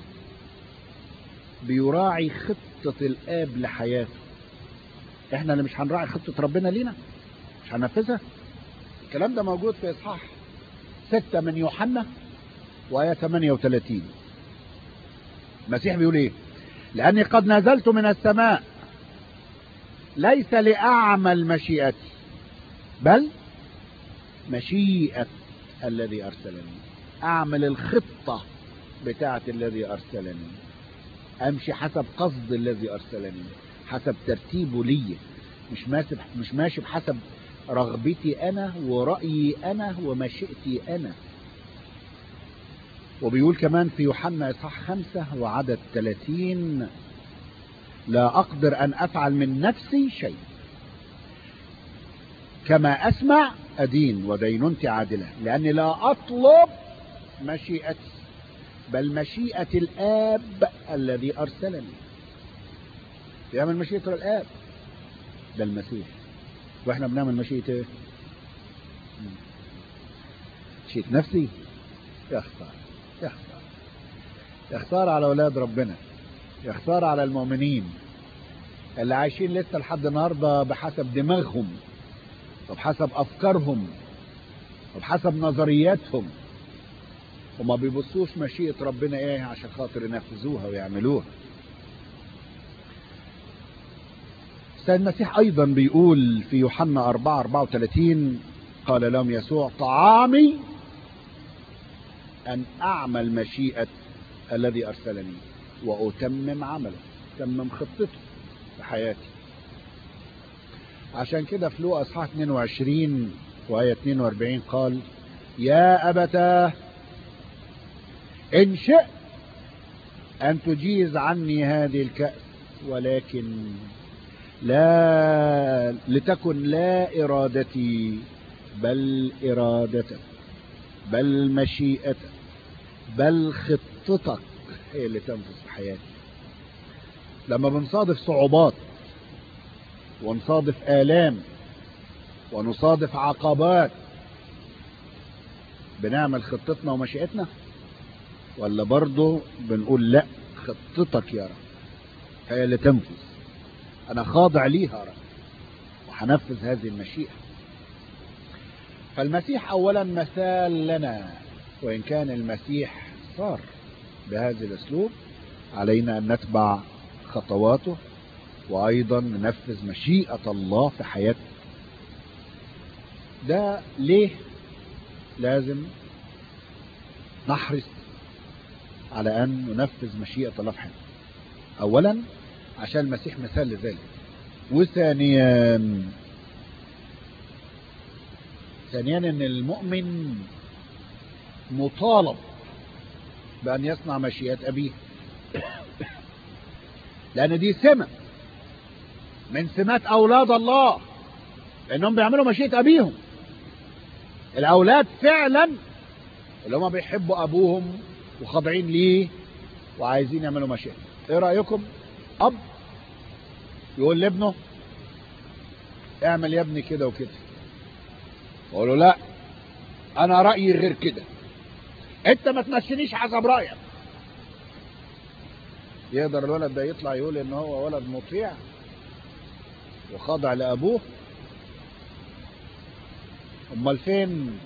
بيراعي خطة الاب لحياته، احنا اللي مش هنراعي خطة ربنا لينا، مش هننفذها. الكلام ده موجود في اصحاح 6 من يوحنا وآية 38. المسيح بيقول ايه؟ لاني قد نزلت من السماء ليس لاعمل مشيئتي بل مشيئة الذي ارسلني. اعمل الخطة بتاعة الذي ارسلني، امشي حسب قصد الذي ارسلني، حسب ترتيبه لي، مش ماشي بحسب رغبتي انا ورأيي انا ومشيئتي انا. وبيقول كمان في يوحنا اصحاح 5 وعدد 30: لا اقدر ان افعل من نفسي شيء، كما اسمع ادين ودينونتي عادلة، لاني لا اطلب مشيئتي بل مشيئة الآب الذي أرسلني. بيعمل مشيئة الآب ده المسيح، واحنا بنعمل مشيئة ايه؟ مشيئة نفسي. يا خسارة يا خسارة يا خسارة على أولاد ربنا، يا خسارة على المؤمنين اللي عايشين لسه لحد النهارده بحسب دماغهم وبحسب أفكارهم وبحسب نظرياتهم، وما بيبصوش مشيئة ربنا ايه عشان خاطر ينفذوها ويعملوها. السيد المسيح ايضا بيقول في يوحنا 4:34 قال لهم يسوع طعامي ان اعمل مشيئة الذي ارسلني واتمم عمله، اتمم خطته في حياتي. عشان كده في لوقا اصحاح 22 وآية 42 قال يا أبتاه إن شئت أن تجيز عني هذه الكأس ولكن لا لتكن لا إرادتي بل إرادتك، بل مشيئتك، بل خطتك هي اللي تنفذ في حياتي. لما بنصادف صعوبات ونصادف آلام ونصادف عقبات بنعمل خطتنا ومشيئتنا، ولا برضه بنقول لا خطتك يا رب هي اللي تنفذ، انا خاضع ليها يا رب وهنفذ هذه المشيئة. فالمسيح اولا مثال لنا، وان كان المسيح صار بهذا الاسلوب علينا ان نتبع خطواته وايضا ننفذ مشيئة الله في حياتنا. ده ليه لازم نحرص على ان ننفذ مشيئة الله في حياتنا؟ اولا عشان المسيح مثال لذلك، وثانيا ان المؤمن مطالب بان يصنع مشيئة ابيه، لان دي سمة من سمات اولاد الله انهم بيعملوا مشيئة ابيهم. الاولاد فعلا اللي هم بيحبوا ابوهم وخاضعين ليه وعايزين يعملوا مشيئة. ايه رأيكم اب يقول لابنه اعمل يا ابني كده وكده، يقول له لا انا رأيي غير كده، انت ما تمشينيش حسب رأيك؟ يقدر الولد ده يطلع يقول ان هو ولد مطيع وخاضع لابوه؟ امال فين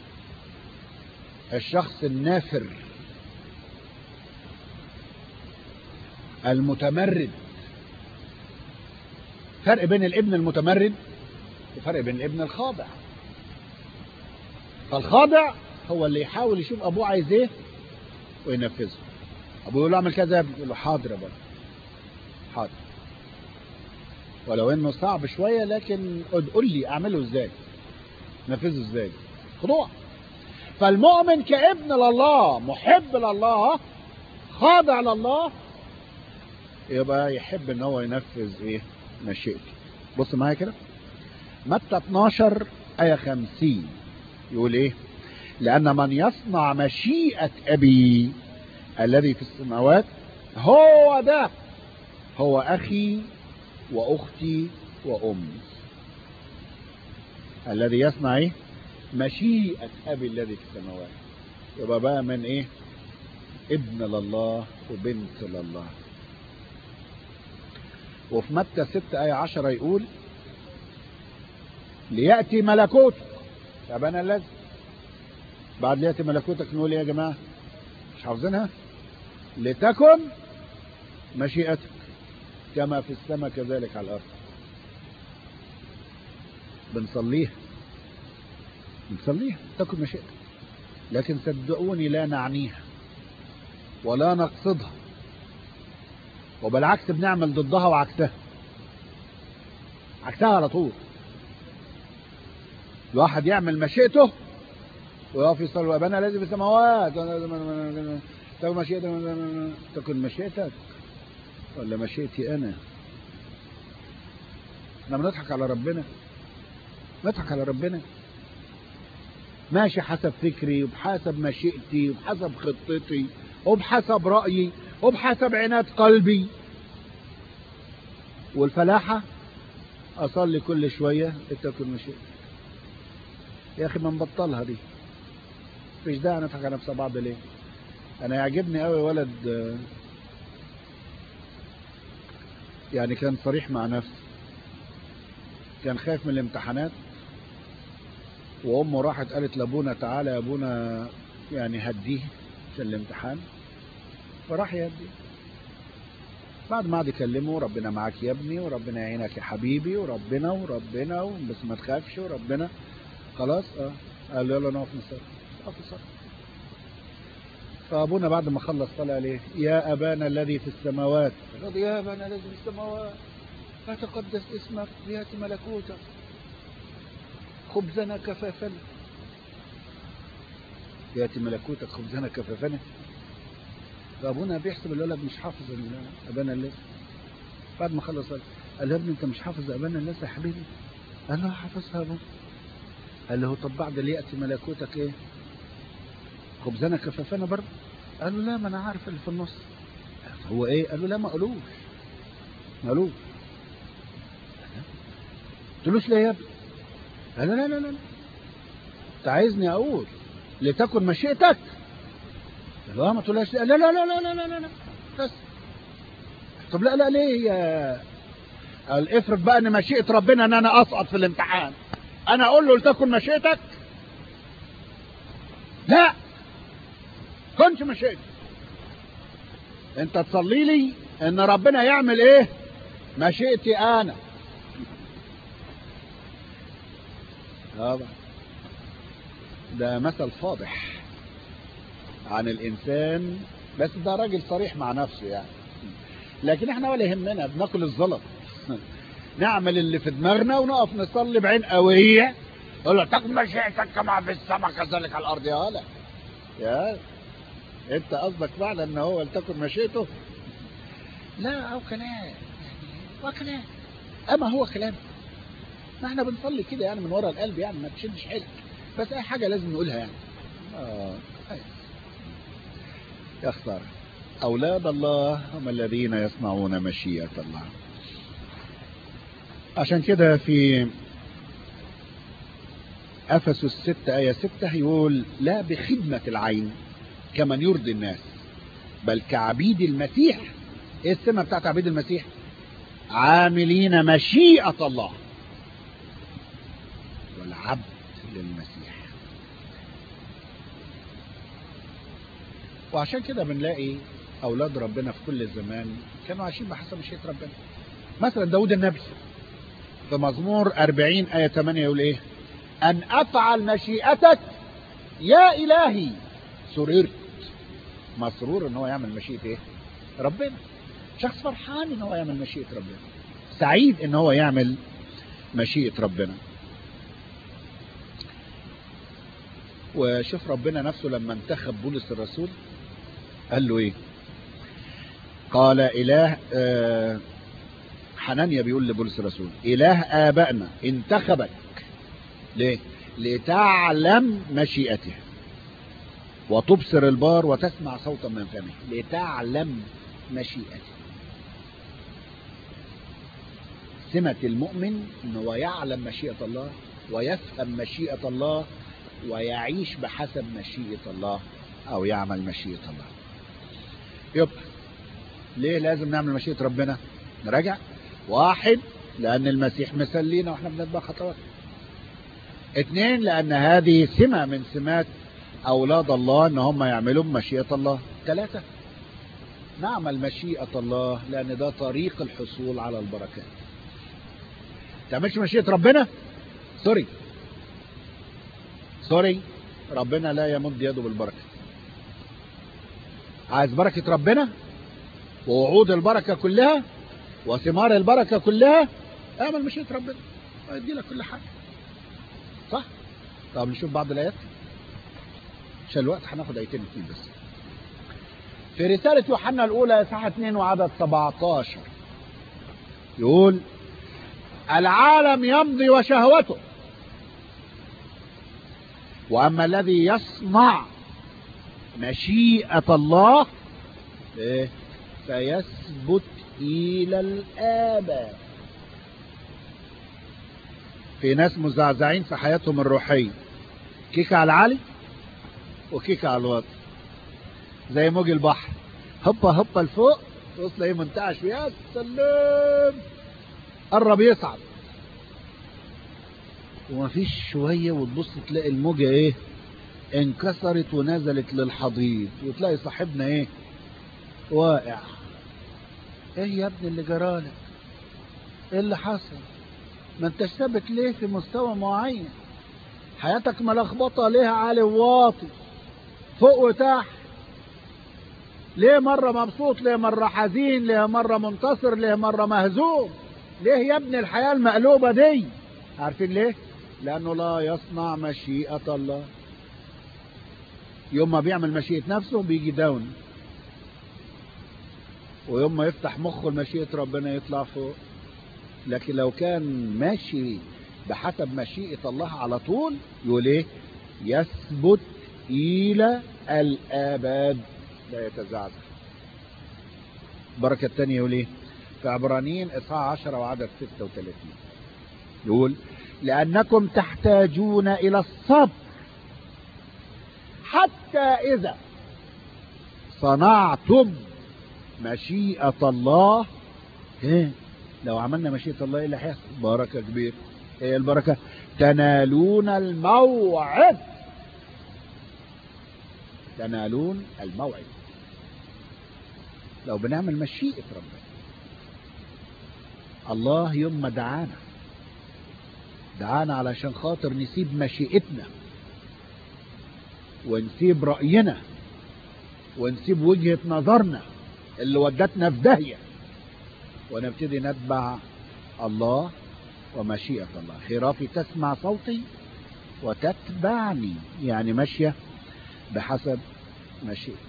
الشخص النافر المتمرد؟ فرق بين الابن المتمرد وفرق بين الابن الخاضع. فالخاضع هو اللي يحاول يشوف ابوه عايز ايه وينفذه. ابوه يقول له اعمل كذا، يقول له حاضر يا بابا حاضر، ولو انه صعب شويه لكن قول لي اعمله ازاي، نفذه ازاي. خضوع. فالمؤمن كابن لله محب لله خاضع لله يبقى يحب ان هو ينفذ ايه مشيئته. بص معايا كده متى 12 آية 50 يقول ايه؟ لأن من يصنع مشيئة أبي الذي في السماوات هو ده هو أخي وأختي وأمي. الذي يصنع ايه؟ مشيئة أبي الذي في السماوات. يبقى بقى من ايه؟ ابن لله وبنت لله. وفي متى 6 آية 10 يقول ليأتي ملكوتك. طب انا لازم بعد ليأتي ملكوتك نقول ايه يا جماعة؟ مش حافظينها؟ لتكن مشيئتك كما في السماء كذلك على الأرض. بنصليها تكن مشيئتك، لكن صدقوني لا نعنيها ولا نقصدها، وبالعكس بنعمل ضدها وعكسها على طول. الواحد يعمل مشيئته ويقف يصلي وابانا الذي في السماوات تكن مشيئتك. تكن مشيئتك ولا مشيئتي انا؟ احنا بنضحك على ربنا، نضحك على ربنا. ماشي حسب فكري وبحسب مشيئتي وبحسب خطتي وبحسب رأيي وبحسب عناد قلبي. والفلاحة أصلي كل شوية اتكل مشيئتك. يا أخي ما نبطلها دي، مفيش داعي نضحك على نفس بعض. ليه؟ أنا يعجبني قوي ولد يعني كان صريح مع نفسه، كان خايف من الامتحانات، وأمه راحت قالت لأبونا تعالى يا أبونا يعني هديه عشان الامتحان، فراح يهديه. بعد ما قعد يكلمه ربنا معاك يا ابني وربنا يعينك يا حبيبي وربنا بس ما تخافش وربنا خلاص. قال له يلا نقف نصلي. نقف نصلي. فابونا بعد ما خلص طلع عليه يا ابانا الذي في السماوات. قال يا ابانا الذي في السماوات فتقدس اسمك لياتي ملكوتك خبزنا كفافنا. ياتي ملكوتك خبزنا كفافنا. فابونا بيحسب الولد مش حافظ ابانا الذي. بعد ما خلص قال له يا ابني انت مش حافظ ابانا الذي يا حبيبي؟ قال له حافظها يا ابونا. قال له طب بعد اللي ياتي ملكوتك ايه؟ خبزنا كفافنا برضه. قال له لا ما انا عارف اللي في النص. هو ايه؟ قال له لا ما قالوش. قلتلوش ليه يا ابني؟ قال له لا انت عايزني اقول لتكن مشيئتك؟ قال له ما تقولهاش. لا بس. طب لا ليه؟ قال افرض بقى ان مشيئة ربنا ان انا اسقط في الامتحان، انا اقول له لتكن مشيئتك؟ لا كنش مشيئتي. انت تصلي لي ان ربنا يعمل ايه؟ مشيئتي انا. ده مثل فاضح عن الانسان، بس ده راجل صريح مع نفسه يعني. لكن احنا ولا يهمنا، بناكل الزلط نعمل اللي في دماغنا ونقف نصلي بعين قوية نقول له تكن مشيئتك كما في السماء كذلك على الارض. يا انت قصدك فعلا ان هو لتكن مشيئته؟ لا او كلام وكلام. اما هو كلام، ما احنا بنصلي كده يعني من وراء القلب يعني، ما تشدش حيلك، بس اي حاجه لازم نقولها يعني. يا خساره. اولاد الله هم الذين يصنعون مشيئه الله. عشان كده في افسس 6 آية 6 يقول لا بخدمة العين كمن يرضي الناس بل كعبيد المسيح. ايه السمة بتاعت عبيد المسيح؟ عاملين مشيئة الله والعبد للمسيح. وعشان كده بنلاقي اولاد ربنا في كل الزمان كانوا عايشين بحسب مشيئة ربنا. مثلا داود النبي في مزمور 40 آية 8 يقول ايه؟ ان افعل مشيئتك يا الهي. سررت، مسرور ان هو يعمل مشيئة ايه؟ ربنا. شخص فرحان ان هو يعمل مشيئة ربنا، سعيد ان هو يعمل مشيئة ربنا. وشوف ربنا نفسه لما انتخب بولس الرسول قال له ايه؟ قال اله حنانيا بيقول لبولس الرسول اله ابائنا انتخبك ليه؟ لتعلم مشيئته وتبصر البار وتسمع صوتا من فمه. لتعلم مشيئته. سمة المؤمن انه يعلم مشيئة الله ويفهم مشيئة الله ويعيش بحسب مشيئة الله او يعمل مشيئة الله. يبقى ليه لازم نعمل مشيئة ربنا؟ نراجع. 1 لان المسيح مسلينا واحنا بنتبع خطوات. 2 لان هذه سمة من سمات اولاد الله ان هم يعملوا مشيئة الله. 3 نعمل مشيئة الله لان ده طريق الحصول على البركات. تعملش مشيئة ربنا؟ سوري ربنا لا يمد يده بالبركة. عايز بركة ربنا ووعود البركة كلها وثمار البركة كلها، اعمل مشيئة ربنا ويدي لك كل حاجة. صح؟ طب نشوف بعض الآيات عشان الوقت، هناخد آيتين بس. في رسالة يوحنا الأولى إصحاح 2 وعدد 17 يقول العالم يمضي وشهوته واما الذي يصنع مشيئة الله فيثبت الى الابد. في ناس مزعزعين في حياتهم الروحية، كيكة على العالي وكيكة على الواطي، زي موج البحر، هبا هبا لفوق توصل ايه منتعش، يا سلام قرب يصعد، ومفيش شوية وتبص تلاقي الموجة ايه انكسرت ونزلت للحضيض، وتلاقي صاحبنا ايه واقع. ايه يا ابني اللي جرالك؟ ايه اللي حصل؟ ما انتش ثابت ليه في مستوى معين؟ حياتك ملخبطة ليه عالي وواطي، فوق وتحت؟ ليه مرة مبسوط، ليه مرة حزين، ليه مرة منتصر، ليه مرة مهزوم؟ ليه يا ابني الحياة المقلوبة دي؟ عارفين ليه؟ لأنه لا يصنع مشيئة الله. يوم ما بيعمل مشيئة نفسه بيجي داون، ويوم ما يفتح مخه لمشيئة ربنا يطلع فوق. لكن لو كان ماشي بحسب مشيئة الله على طول يقول ايه؟ يثبت إلى الآباد لا يتزعزع. البركة الثانية يقول ايه في عبرانيين اصحاح 10 وعدد 36؟ يقول لأنكم تحتاجون إلى الصبر حتى إذا صنعتم مشيئة الله. لو عملنا مشيئة الله ايه اللي هيحصل؟ بركة كبيرة. ايه البركة؟ تنالون الموعد. تنالون الموعد لو بنعمل مشيئة ربنا. الله يوم ما دعانا علشان خاطر نسيب مشيئتنا ونسيب رأينا ونسيب وجهة نظرنا اللي ودتنا في داهية، ونبتدي نتبع الله ومشيئة الله. خرافي تسمع صوتي وتتبعني، يعني ماشية بحسب مشيئتي.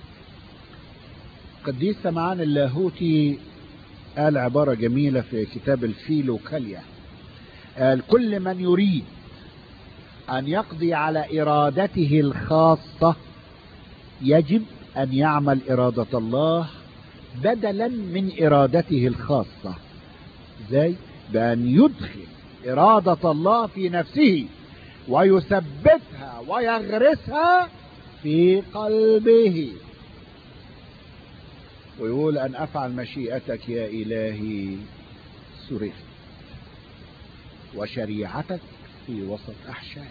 قديس سمعان اللاهوتي قال عبارة جميلة في كتاب الفيلوكاليا، قال كل من يريد أن يقضي على إرادته الخاصة يجب أن يعمل إرادة الله بدلا من إرادته الخاصة. ازاي؟ بأن يدخل إرادة الله في نفسه ويثبتها ويغرسها في قلبه، ويقول أن أفعل مشيئتك يا إلهي سررت، وشريعتك في وسط أحشائي.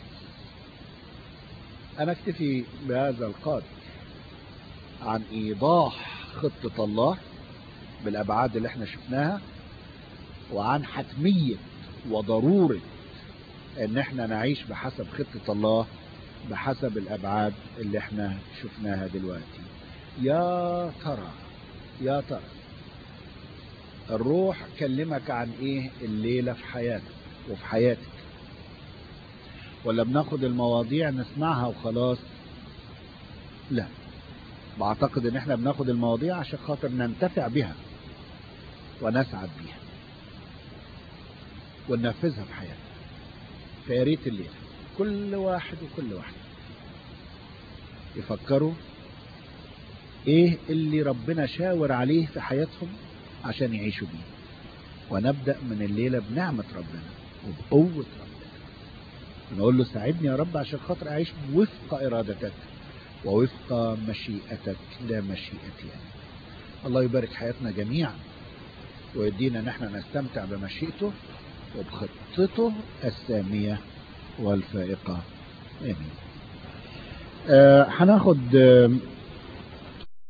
أنا أكتفي بهذا القدر عن إيضاح خطة الله بالأبعاد اللي احنا شفناها، وعن حتمية وضرورة ان احنا نعيش بحسب خطة الله بحسب الأبعاد اللي احنا شفناها دلوقتي. يا ترى الروح كلمك عن ايه الليلة في حياتك وفي حياتك؟ ولا بناخد المواضيع نسمعها وخلاص؟ لا، بعتقد ان احنا بناخد المواضيع عشان خاطر ننتفع بها ونسعد بها وننفذها في حياتنا. فيا ريت الليلة كل واحد وكل واحدة يفكروا ايه اللي ربنا شاور عليه في حياتهم عشان يعيشوا بيه، ونبدأ من الليلة بنعمة ربنا وبقوة ربنا، ونقول له ساعدني يا رب عشان خاطر اعيش وفق ارادتك ووفق مشيئتك لا مشيئتي أنا. الله يبارك حياتنا جميعا ويدينا نحن نستمتع بمشيئته وبخطته السامية والفائقة. آمين. هناخد